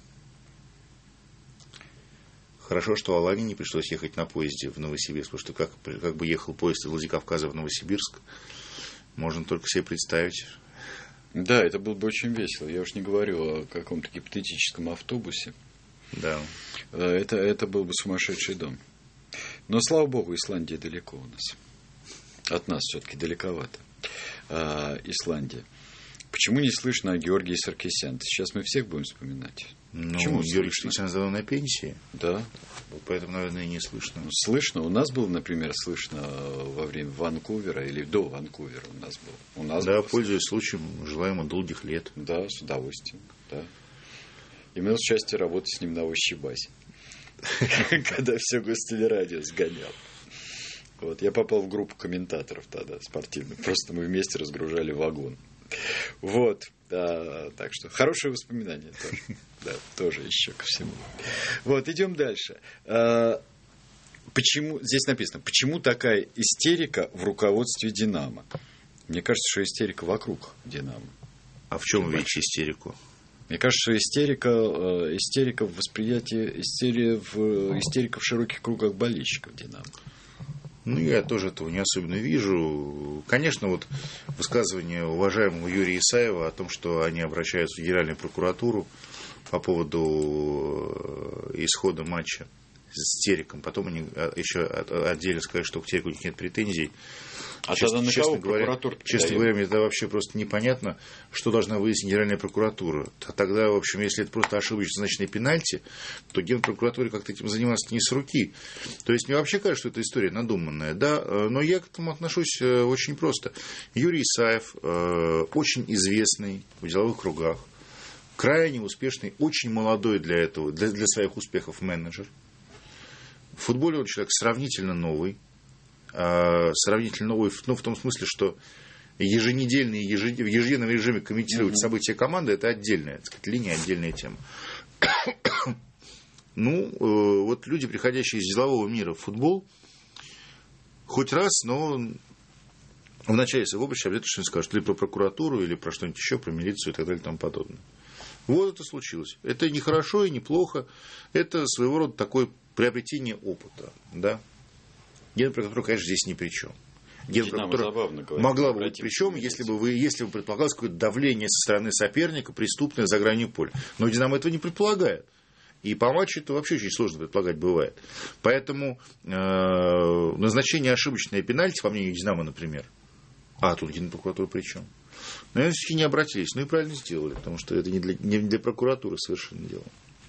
Хорошо, что Алане не пришлось ехать на поезде в Новосибирск, потому что как, как бы ехал поезд из Владикавказа в Новосибирск, можно только себе представить. Да, это было бы очень весело. Я уж не говорю о каком-то гипотетическом автобусе. Да. Это, это был бы сумасшедший дом. Но, слава богу, Исландия далеко у нас. От нас все-таки далековато. А, Исландия. Почему не слышно о Георгии Саркисян? Сейчас мы всех будем вспоминать. Ну, почему Георгий Саркисян давно на пенсии. Да. Поэтому, наверное, и не слышно. Слышно. У нас было, например, слышно во время Ванкувера или до Ванкувера у нас было. У нас да, было пользуясь случаем, желаем ему долгих лет. Да, с удовольствием. Да. Имел счастье работать с ним на Ощебасе. Когда все гостелерадио сгонял. Вот. Я попал в группу комментаторов тогда спортивных. Просто мы вместе разгружали вагон. Вот. Да, так что хорошие воспоминания тоже. Да, тоже еще ко всему. Вот, идем дальше. Почему, здесь написано, почему такая истерика в руководстве «Динамо»? Мне кажется, что истерика вокруг «Динамо». А в чем вы видите истерику? Мне кажется, истерика, истерика в восприятии, истерия в, истерика в широких кругах болельщиков «Динамо». Ну, я тоже этого не особенно вижу. Конечно, вот высказывание уважаемого Юрия Исаева о том, что они обращаются в Генеральную прокуратуру по поводу исхода матча с Тереком. Потом они еще отдельно сказали, что к Тереку у них нет претензий. А честно, тогда на честно кого говоря, честно говоря, мне это вообще просто непонятно, что должна выяснить Генеральная прокуратура. Тогда, в общем, если это просто ошибочно назначенный пенальти, то Генпрокуратуре как-то этим заниматься не с руки. То есть мне вообще кажется, что эта история надуманная, да, но я к этому отношусь очень просто. Юрий Исаев, очень известный в деловых кругах, крайне успешный, очень молодой для этого, для, для своих успехов менеджер. В футболе он человек сравнительно новый. Сравнительно новый, ну, в том смысле, что еженедельно и ежед... в ежедневном режиме комментировать mm-hmm. события команды – это отдельная, так сказать, линия, отдельная тема. Ну, вот люди, приходящие из делового мира в футбол, хоть раз, но в начале своего обращения обязательно что-нибудь скажут или про прокуратуру, или про что-нибудь еще, про милицию и так далее и тому подобное. Вот это случилось. Это не хорошо и не плохо, это своего рода такое приобретение опыта, да. Генпрокуратура, конечно, здесь ни при чем. Генпрокуратура могла бы быть при чем, если бы, вы, если бы предполагалось какое-то давление со стороны соперника, преступное за гранью поля. Но «Динамо» этого не предполагает. И по матчу это вообще очень сложно предполагать бывает. Поэтому э, назначение ошибочной пенальти, по мнению «Динамо», например, а тут Генпрокуратура при чем? Наверное, все-таки не обратились. Ну и правильно сделали, потому что это не для, не для прокуратуры совершенно дело.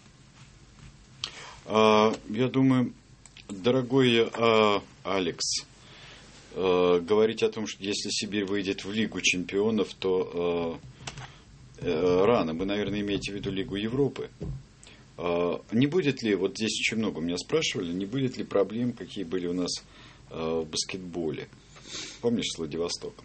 А, я думаю... Дорогой э, Алекс, э, говорить о том, что если Сибирь выйдет в Лигу чемпионов, то э, э, рано. Вы, наверное, имеете в виду Лигу Европы. Э, не будет ли, вот здесь очень много меня спрашивали, не будет ли проблем, какие были у нас э, в баскетболе? Помнишь, с Владивостоком?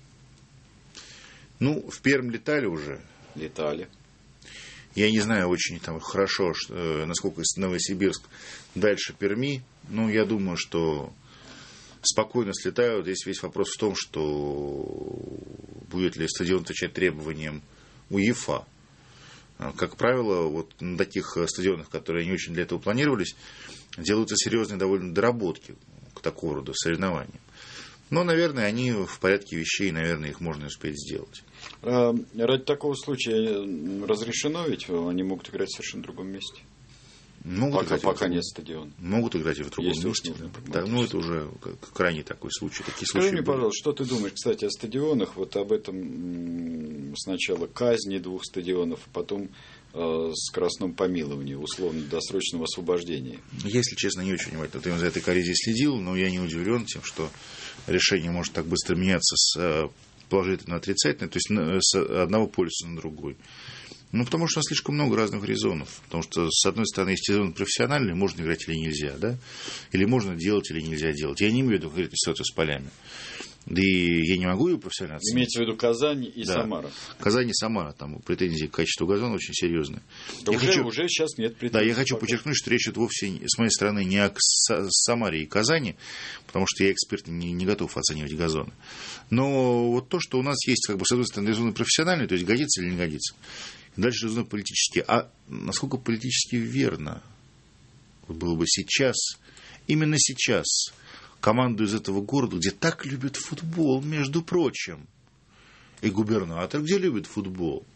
Ну, в Пермь летали уже. Летали. Я не знаю очень там хорошо, что, насколько Новосибирск дальше Перми. Но я думаю, что спокойно слетают. Здесь весь вопрос в том, что будет ли стадион отвечать требованиям УЕФА. Как правило, вот на таких стадионах, которые не очень для этого планировались, делаются серьезные довольно доработки к такого рода соревнованиям. Но, наверное, они в порядке вещей, наверное, их можно успеть сделать. Ради такого случая разрешено, ведь они могут играть в совершенно другом месте. Могут пока играть пока в... нет стадиона. Могут играть и в другом Если месте. Да, ну, это уже крайне такой случай. Такие Скажи мне, были. пожалуйста, что ты думаешь, кстати, о стадионах? Вот об этом сначала казни двух стадионов, а потом э, скоростном помиловании, условно-досрочного освобождения. Если честно, не очень внимательно за этой коллизией следил, но я не удивлен тем, что решение может так быстро меняться с положительного на отрицательное, то есть с одного полюса на другой. Ну, потому что у нас слишком много разных резонов. Потому что, с одной стороны, есть резон профессиональный, можно играть или нельзя, да? Или можно делать, или нельзя делать. Я не имею в виду конкретную ситуацию с полями. Да и я не могу ее профессионально оценить. Имеется в виду Казань и да. Самара. Казань и Самара, там претензии к качеству газона очень серьезные. Да я уже, хочу, уже сейчас нет претензий. Да, я хочу пока. подчеркнуть, что речь идет вовсе, с моей стороны, не о Самаре и Казани, потому что я эксперт, не, не готов оценивать газоны. Но вот то, что у нас есть, как бы, с одной стороны, резоны профессиональные, то есть годится или не годится. Дальше резоны политические. А насколько политически верно было бы сейчас, именно сейчас, команду из этого города, где так любят футбол, между прочим, и губернатор, где любит футбол.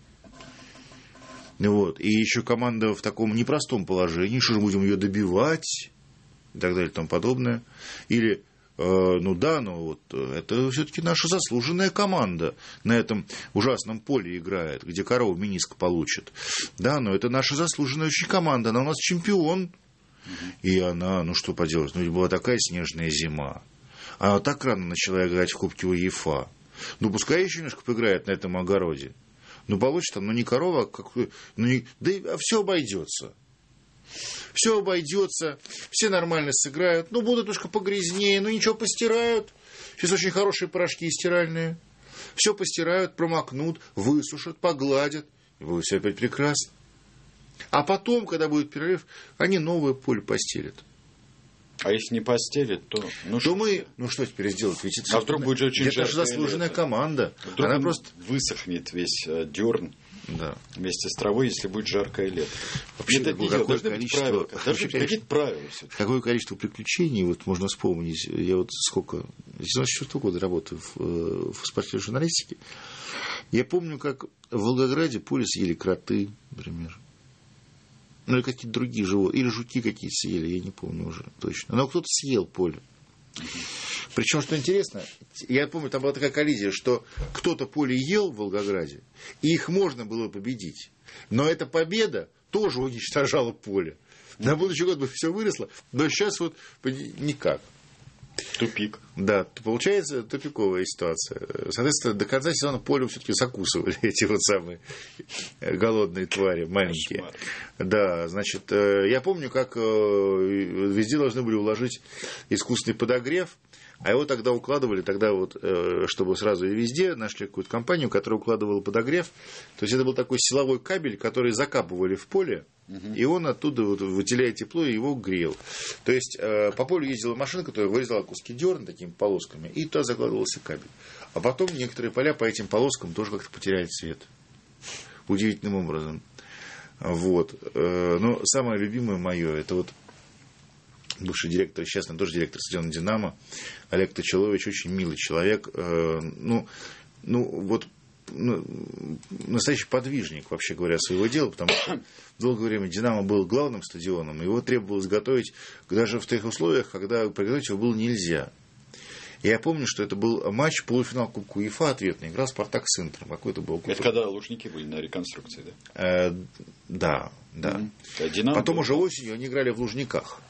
Вот. И еще команда в таком непростом положении, что же будем ее добивать, и так далее и тому подобное. Или, э, ну да, но вот это все-таки наша заслуженная команда на этом ужасном поле играет, где корова миниск получит. Да, но это наша заслуженная очень команда, она у нас чемпион. И она, ну что поделать, ну была такая снежная зима. Она так рано начала играть в Кубке УЕФА. Ну пускай еще немножко поиграет на этом огороде. Ну получит там, ну не корова, а какой, ну не, да и, а все обойдется. Все обойдется, все нормально сыграют. Ну будут немножко погрязнее, ну ничего, постирают. Сейчас очень хорошие порошки стиральные. Все постирают, промокнут, высушат, погладят. И будет все опять прекрасно. А потом, когда будет перерыв, они новое поле постелят. А если не постелит, то... Ну, то что мы... Ну, что теперь сделать? Ведь это, а вдруг будет очень жарко. Это же заслуженная команда. Вдруг Она просто... высохнет весь э, дерн. Да. Вместе с травой, если будет жаркое лето. Вообще, это какое, какое количество... Правила, даже какие-то правила. Какое количество приключений, вот можно вспомнить. Я вот сколько... С девяносто четвёртого года работаю в, в спортивной журналистике. Я помню, как в Волгограде поле съели кроты, например. Ну, или какие-то другие животные. Или жуки какие-то съели, я не помню уже точно. Но кто-то съел поле. Причем, что интересно, я помню, там была такая коллизия, что кто-то поле ел в Волгограде, и их можно было победить. Но эта победа тоже уничтожала поле. На будущий год бы все выросло, но сейчас вот никак. Тупик. Да, получается тупиковая ситуация. Соответственно, до конца сезона поле все-таки закусывали эти вот самые голодные твари, маленькие. Кошмар. Да, значит, я помню, как везде должны были уложить искусственный подогрев, а его тогда укладывали, тогда вот, чтобы сразу и везде, нашли какую-то компанию, которая укладывала подогрев. То есть это был такой силовой кабель, который закапывали в поле, угу. И он оттуда, вот, выделяя тепло, и его грел. То есть по полю ездила машина, которая вырезала куски дерна такими полосками, и туда закладывался кабель. А потом некоторые поля по этим полоскам тоже как-то потеряли цвет. Удивительным образом. Вот. Но самое любимое мое, это вот бывший директор, сейчас он тоже директор стадиона «Динамо», Олег Точилович, очень милый человек. Ну, ну вот ну, настоящий подвижник, вообще говоря, своего дела, потому что долгое время «Динамо» был главным стадионом, его требовалось готовить даже в тех условиях, когда приготовить его было нельзя. Я помню, что это был матч, полуфинал Кубка УЕФА ответный, играл «Спартак» с «Интером». Какой-то был это когда Лужники были на реконструкции, да? Э, да, да. Mm-hmm. А Потом был... уже осенью они играли в Лужниках.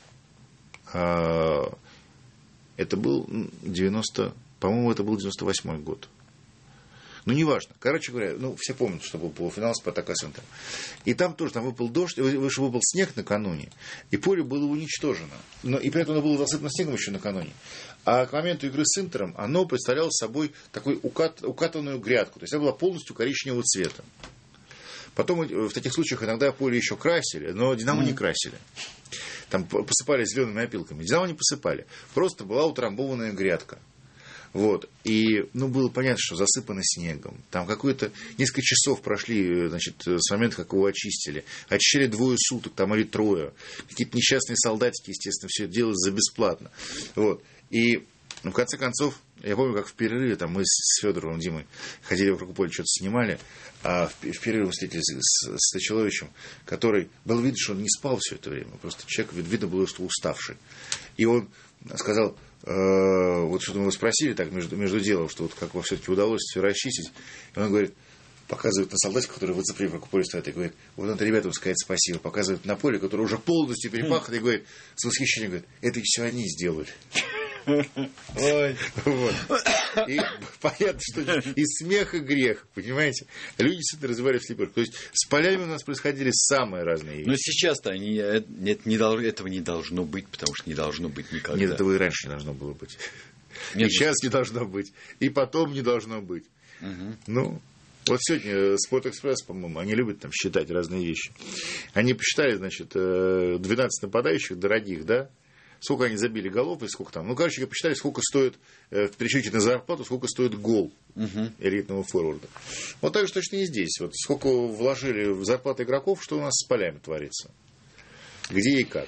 Это был девяносто, по-моему, это был девяносто восьмой год. Ну, неважно. Короче говоря, ну, все помнят, что был полуфинал «Спартака» с «Интером». И там тоже там выпал дождь, выпал снег накануне, и поле было уничтожено. Но, и при этом оно было засыпано снегом еще накануне. А к моменту игры с «Интером» оно представляло собой такую укат, укатанную грядку. То есть она была полностью коричневого цвета. Потом в таких случаях иногда поле еще красили, но «Динамо» mm. не красили. Там посыпали зелеными опилками. «Динамо» не посыпали. Просто была утрамбованная грядка. Вот. И, ну, было понятно, что засыпано снегом. Там какое-то несколько часов прошли, значит, с момента, как его очистили. Очищали двое суток, там, или трое. Какие-то несчастные солдатики, естественно, все это делалось за бесплатно. Вот. И, ну, в конце концов, я помню, как в перерыве, там, мы с Федоровым Димой ходили вокруг поля, что-то снимали, а в перерыве мы встретились с, с Точиловичем, который, было видно, что он не спал все это время. Просто человек, видно было, что уставший. И он сказал... Вот что-то мы его спросили так между, между делом, что вот как вам все-таки удалось все расчистить. И он говорит, показывает на солдатика, который в ЦП вокруг поля стоит, и говорит, вот надо ребятам сказать спасибо. Показывает на поле, которое уже полностью перепахано, и говорит, с восхищением, говорит, это все они сделали. Ой. Вот. И понятно, что и смех, и грех, понимаете? Люди действительно разговаривали в слепых. То есть с полями у нас происходили самые разные вещи. Но сейчас-то они, нет, не должно, этого не должно быть, потому что не должно быть никогда. Нет, этого и раньше не должно было быть. Нет, и сейчас не должно быть. И потом не должно быть. Угу. Ну, вот сегодня Спортэкспресс, по-моему, они любят там считать разные вещи. Они посчитали, значит, двенадцать нападающих дорогих, да? Сколько они забили голов и сколько там. Ну, короче, посчитали, сколько стоит э, в пересчете на зарплату, сколько стоит гол uh-huh. элитного форварда. Вот так же точно и здесь. Вот сколько вложили в зарплаты игроков, что у нас с полями творится. Где и как.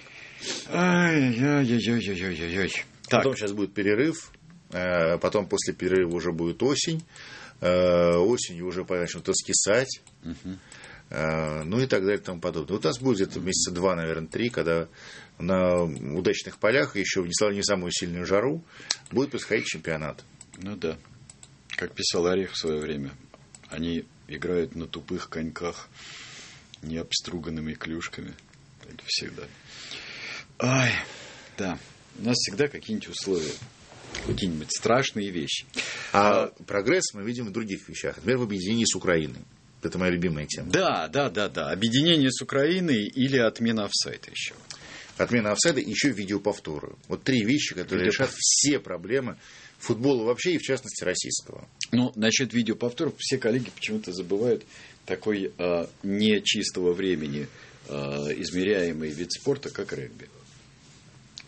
Ай-яй-яй-яй-яй-яй-яй. Потом сейчас будет перерыв. Э, потом после перерыва уже будет осень. Э, осенью уже начнут раскисать. Uh-huh. Э, ну и так далее и тому подобное. Вот у нас будет где-то месяца два, наверное, три, когда на удачных полях, еще внесла не самую сильную жару, будет происходить чемпионат. Ну да. Как писал Орех в свое время, они играют на тупых коньках, не обструганными клюшками. Это всегда. Ай, да. У нас всегда какие-нибудь условия, какие-нибудь страшные вещи. А, а прогресс мы видим в других вещах. Например, в объединении с Украиной. Это моя любимая тема. Да, да, да, да. Объединение с Украиной или отмена офсайда еще. Отмена офсайда и еще видеоповторы. Вот три вещи, которые решат все проблемы футбола вообще и, в частности, российского. Ну, насчет видеоповторов все коллеги почему-то забывают такой э, не чистого времени э, измеряемый вид спорта, как регби.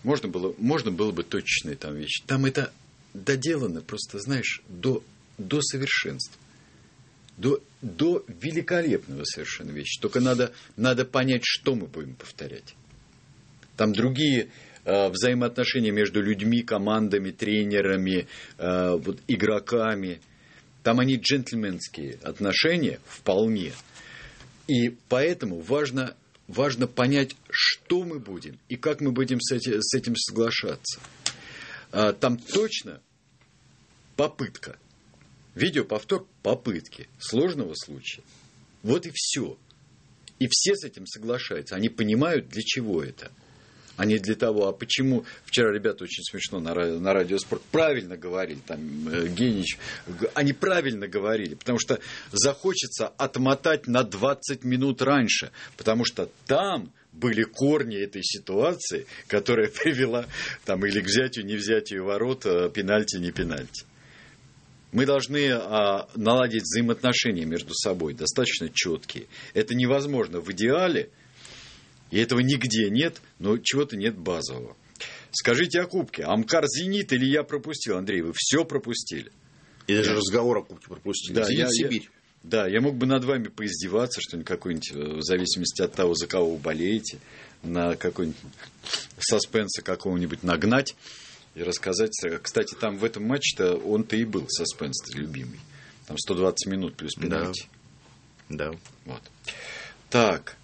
Можно было, можно было бы точечные там вещи. Там это доделано просто, знаешь, до, до совершенства. До, до великолепного совершенно вещи. Только надо, надо понять, что мы будем повторять. Там другие э, взаимоотношения между людьми, командами, тренерами, э, вот, игроками. Там они джентльменские отношения вполне. И поэтому важно, важно понять, что мы будем и как мы будем с этим, с этим соглашаться. А, там точно попытка. Видеоповтор попытки сложного случая. Вот и все. И все с этим соглашаются. Они понимают, для чего это. А не для того, а почему... Вчера ребята очень смешно на, на Радио Спорт правильно говорили, там, э, Генич, они правильно говорили, потому что захочется отмотать на двадцать минут раньше, потому что там были корни этой ситуации, которая привела там, или к взятию, не взятию ворот, пенальти, не пенальти. Мы должны а, наладить взаимоотношения между собой, достаточно четкие. Это невозможно в идеале, и этого нигде нет, но чего-то нет базового. Скажите о кубке. Амкар «Зенит» или я пропустил? Андрей, вы все пропустили. И даже разговор о кубке пропустили. Да, «Зенит» я, Сибирь. Я, да, я мог бы над вами поиздеваться, что-нибудь какое-нибудь, в зависимости от того, за кого вы болеете, на какой-нибудь саспенса какого-нибудь нагнать и рассказать. Кстати, там в этом матче-то он-то и был, саспенс любимый. Там сто двадцать минут плюс пенальти. Да. да. Вот. Так.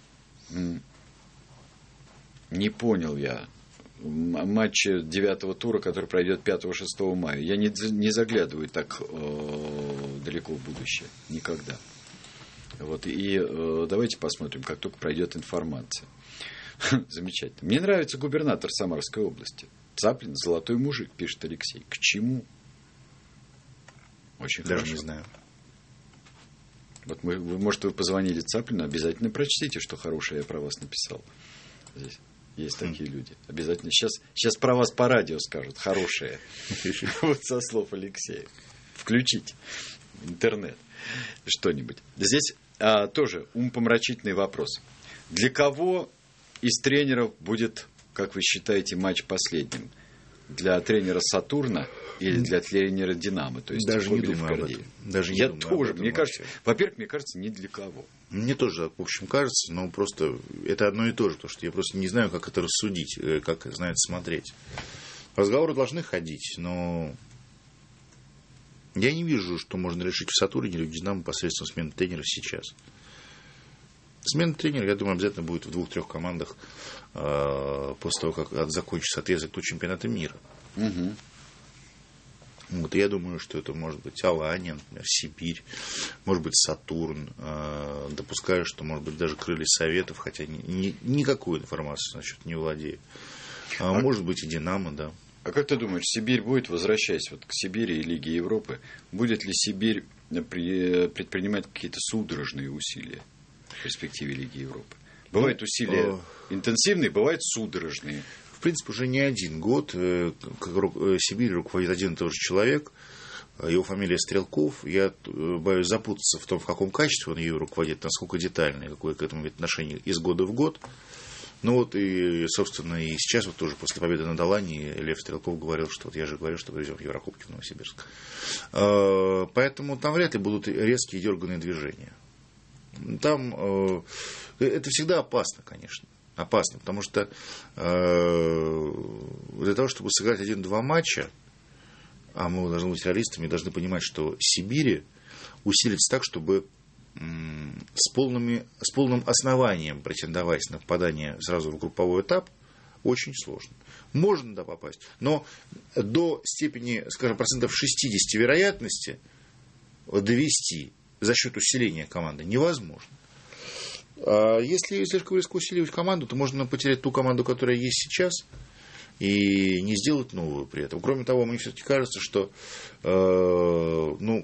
Не понял я. Матч девятого тура, который пройдет пятого-шестого мая. Я не, не заглядываю так э, далеко в будущее. Никогда. Вот. И э, давайте посмотрим, как только пройдет информация. Замечательно. Мне нравится губернатор Самарской области. Цаплин, золотой мужик, пишет Алексей. К чему? Очень Даже хорошо. не знаю. Вот мы, вы, может, вы позвонили Цаплину, обязательно прочтите, что хорошее я про вас написал. Здесь есть такие mm. люди. Обязательно. Сейчас, сейчас про вас по радио скажут. Хорошие. Вот со слов Алексея. Включите интернет. Что-нибудь. Здесь а, тоже умопомрачительный вопрос. Для кого из тренеров будет, как вы считаете, матч последним? Для тренера «Сатурна» или для тренера «Динамо»? То есть даже не думаю об этом. Даже не Я думаю тоже. Мне вообще. кажется, во-первых, мне кажется, ни для кого. Мне тоже, в общем, кажется, но просто это одно и то же, потому что я просто не знаю, как это рассудить, как знает смотреть. Разговоры должны ходить, но я не вижу, что можно решить в «Сатурне» или в «Динамо» посредством смены тренера сейчас. Смена тренера, я думаю, обязательно будет в двух-трех командах э, после того, как закончится отрезок до чемпионата мира. Угу. Вот, я думаю, что это может быть Алания, например, Сибирь, может быть Сатурн. Э, допускаю, что может быть даже крылья Советов, хотя ни, ни, никакой информации насчет не владею. А, а может быть и Динамо, да. А как ты думаешь, Сибирь будет, возвращаясь вот к Сибири и Лиге Европы, будет ли Сибирь предпринимать какие-то судорожные усилия в перспективе Лиги Европы? Бывают ну, усилия э... интенсивные, бывают судорожные. В принципе, уже не один год Сибирь руководит один и тот же человек. Его фамилия Стрелков. Я боюсь запутаться в том, в каком качестве он ее руководит, насколько детально и какое к этому отношение из года в год. Ну вот и, собственно, и сейчас вот тоже после победы над Аланией Лев Стрелков говорил, что вот я же говорил, что привезем Еврокубки в Новосибирск. Поэтому там вряд ли будут резкие дерганные движения. Там это всегда опасно, конечно. Опасно, потому что э, для того, чтобы сыграть один-два матча, а мы должны быть реалистами, должны понимать, что Сибири усилится так, чтобы м, с, полными, с полным основанием претендовать на попадание сразу в групповой этап очень сложно. Можно да, попасть, но до степени, скажем, процентов шестьдесят вероятности довести за счет усиления команды невозможно. Если слишком резко усиливать команду, то можно потерять ту команду, которая есть сейчас, и не сделать новую при этом. Кроме того, мне все-таки кажется, что, э, ну,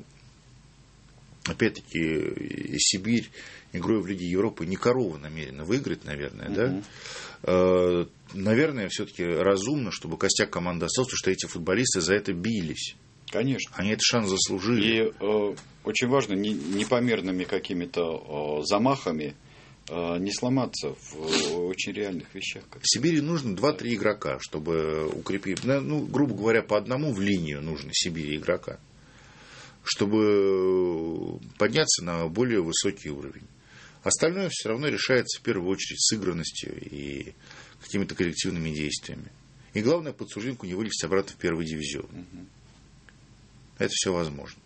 опять-таки, Сибирь игрой в Лиге Европы не корова намерена выиграть, наверное, mm-hmm. да? Э, наверное, все-таки разумно, чтобы костяк команды остался, потому что эти футболисты за это бились. Конечно. Они этот шанс заслужили. И э, очень важно, не, непомерными какими-то э, замахами не сломаться в очень реальных вещах. В Сибири нужно два-три игрока, чтобы укрепить, ну, грубо говоря, по одному в линию нужно Сибири игрока, чтобы подняться на более высокий уровень. Остальное все равно решается в первую очередь сыгранностью и какими-то коллективными действиями. И главное, под Суржинку не вылезть обратно в первый дивизион. Угу. Это все возможно.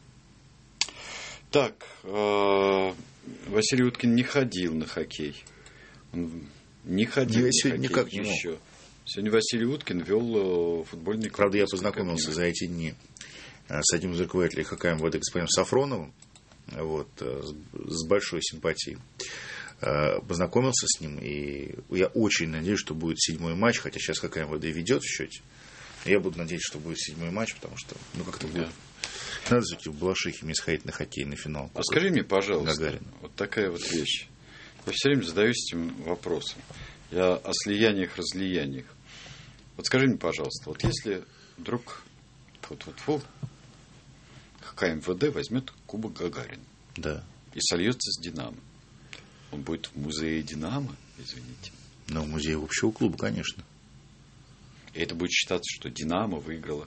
Так, Василий Уткин не ходил на хоккей. Он не ходил я на хоккей никак не еще. Сегодня Василий Уткин вел футбольный клуб. Правда, я познакомился за эти дни с одним из руководителей ха ка эм вэ дэ господином Сафроновым, вот, с большой симпатией. Познакомился с ним, и я очень надеюсь, что будет седьмой матч, хотя сейчас ха ка эм вэ дэ ведет в счете. Я буду надеяться, что будет седьмой матч, потому что, ну, как-то будет. Да. Надо все-таки в Балашихе сходить на хоккейный финал. А скажи мне, пожалуйста, Гагарина. Вот такая вот вещь. Я все время задаюсь этим вопросом. Я о слияниях, разлияниях. Вот скажи мне, пожалуйста, вот если вдруг вот-вот-вот ха ка эм вэ дэ возьмет Кубок Гагарина, да, и сольется с «Динамо», он будет в музее «Динамо», извините? Ну, в музее общего клуба, конечно. И это будет считаться, что «Динамо» выиграла.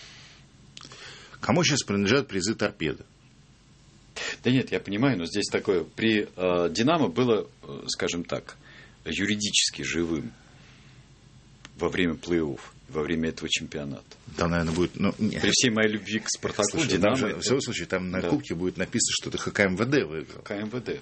Кому сейчас принадлежат призы «Торпедо»? Да нет, я понимаю, но здесь такое. При э, «Динамо» было, э, скажем так, юридически живым во время плей-офф, во время этого чемпионата. Там, наверное, будет... Ну, при всей моей любви к «Спартаку», слушай, «Динамо». Же, это... В любом случае, там на да. кубке будет написано, что это ха ка эм вэ дэ выиграл. ха ка эм вэ дэ.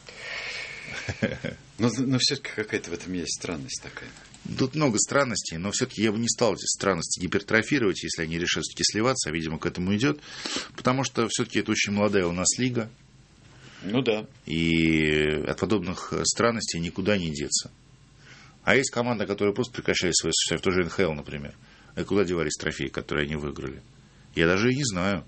Но, но все-таки какая-то в этом есть странность такая. Тут много странностей, но все-таки я бы не стал эти странности гипертрофировать, если они решат все-таки сливаться, а, видимо, к этому идет. Потому что все-таки это очень молодая у нас лига. Ну да. И от подобных странностей никуда не деться. А есть команда, которая просто прекращает свое существование, в той же эн ха эл, например. И куда девались трофеи, которые они выиграли? Я даже и не знаю.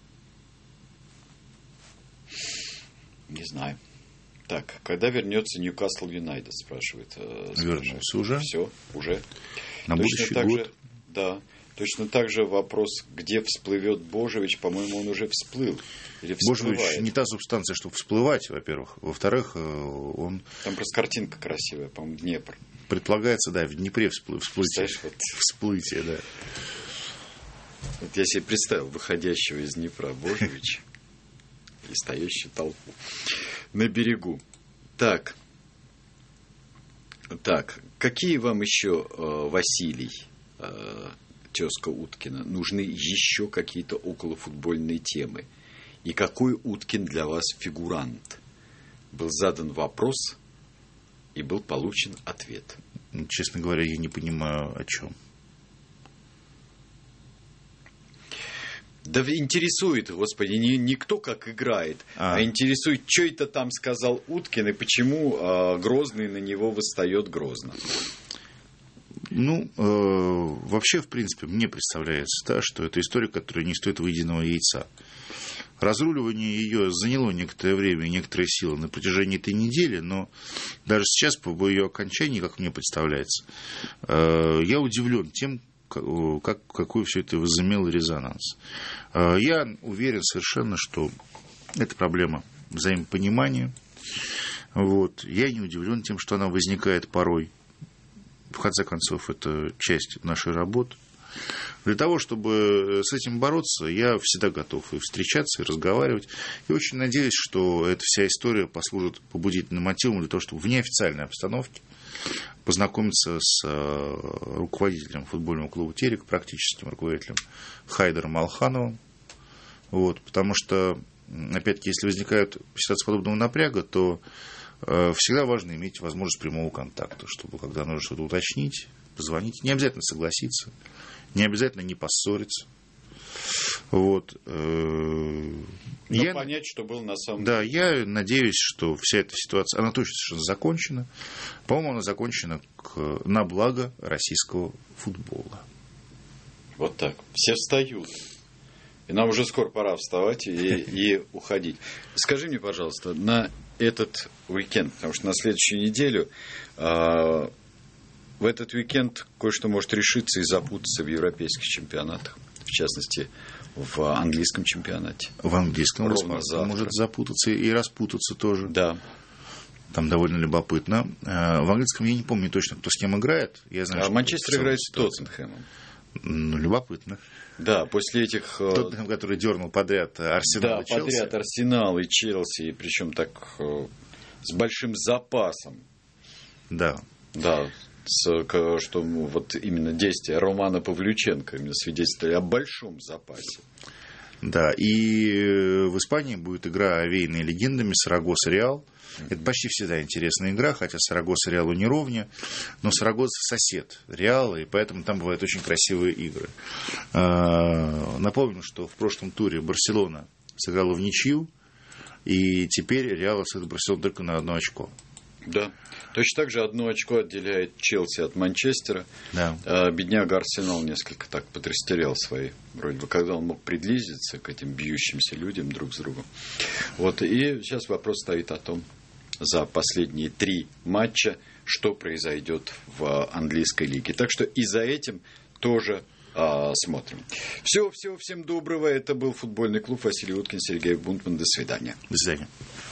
Не знаю. Так, когда вернется Ньюкасл Юнайтед, спрашивает. Вернулся уже. Все, уже. На точно будущий так год. Же, да. Точно так же вопрос, где всплывет Божевич, по-моему, он уже всплыл. Или Божевич не та субстанция, чтобы всплывать, во-первых. Во-вторых, он... Там просто картинка красивая, по-моему, Днепр. Предполагается, да, в Днепре всплы... всплытие. Вот... Всплытие, да. Вот я себе представил выходящего из Днепра Божевича и стоящую толпу на берегу. Так. Так. Какие вам еще, Василий, тезка Уткина, нужны еще какие-то околофутбольные темы? И какой Уткин для вас фигурант? Был задан вопрос, и был получен ответ. Честно говоря, я не понимаю, о чем. Да интересует, господи, не, не кто как играет, а, а интересует, что это там сказал Уткин и почему э, Грозный на него восстает грозно. Ну, э, вообще, в принципе, мне представляется, да, что это история, которая не стоит выеденного яйца. Разруливание ее заняло некоторое время и некоторые силы на протяжении этой недели, но даже сейчас, по ее окончании, как мне представляется, э, я удивлен тем, как, какой все это возымело резонанс. Я уверен совершенно, что это проблема взаимопонимания. Вот. Я не удивлен тем, что она возникает порой. В конце концов, это часть нашей работы. Для того, чтобы с этим бороться, я всегда готов и встречаться, и разговаривать. И очень надеюсь, что эта вся история послужит побудительным мотивом для того, чтобы в неофициальной обстановке познакомиться с руководителем футбольного клуба «Терек», практическим руководителем Хайдаром Алхановым. Вот, потому что, опять-таки, если возникают ситуации подобного напряга, то э, всегда важно иметь возможность прямого контакта, чтобы, когда нужно что-то уточнить, позвонить. Не обязательно согласиться, не обязательно не поссориться. Вот. Но я, понять, что было на самом да, деле. Да, я надеюсь, что вся эта ситуация, она точно совершенно закончена. По-моему, она закончена к, на благо российского футбола. Вот так. Все встают. И нам уже скоро пора вставать и, и уходить. Скажи мне, пожалуйста, на этот уикенд, потому что на следующую неделю э, в этот уикенд кое-что может решиться и запутаться в европейских чемпионатах. В частности, в английском чемпионате. В английском ровно завтра. Может запутаться и распутаться тоже. Да. Там довольно любопытно. В английском я не помню точно, кто с кем играет. Я знаю, а что Манчестер играет с Тоттенхэмом. Ну, любопытно. Да, после этих... Тоттенхэм, который дернул подряд Арсенал да, и Челси. подряд Арсенал и Челси, и причем так с большим запасом. Да. Да, с, что вот именно действия Романа Павлюченко именно свидетельствовали о большом запасе. Да, и в Испании будет игра, овеянная легендами, Сарагоса Реал. Это почти всегда интересная игра, хотя Сарагоса Реалу не ровня, но Сарагоса сосед Реала, и поэтому там бывают очень красивые игры. Напомню, что в прошлом туре Барселона сыграла в ничью, и теперь Реал сыграл Барселону только на одно очко. Да. Точно так же одно очко отделяет Челси от Манчестера. Да. А бедняга Арсенал несколько так подрастерял свои, вроде бы, когда он мог приблизиться к этим бьющимся людям друг с другом. Вот. И сейчас вопрос стоит о том, за последние три матча, что произойдет в английской лиге. Так что и за этим тоже а, смотрим. Все, всего всем доброго. Это был футбольный клуб. Василий Уткин, Сергей Бунтман. До свидания. До свидания.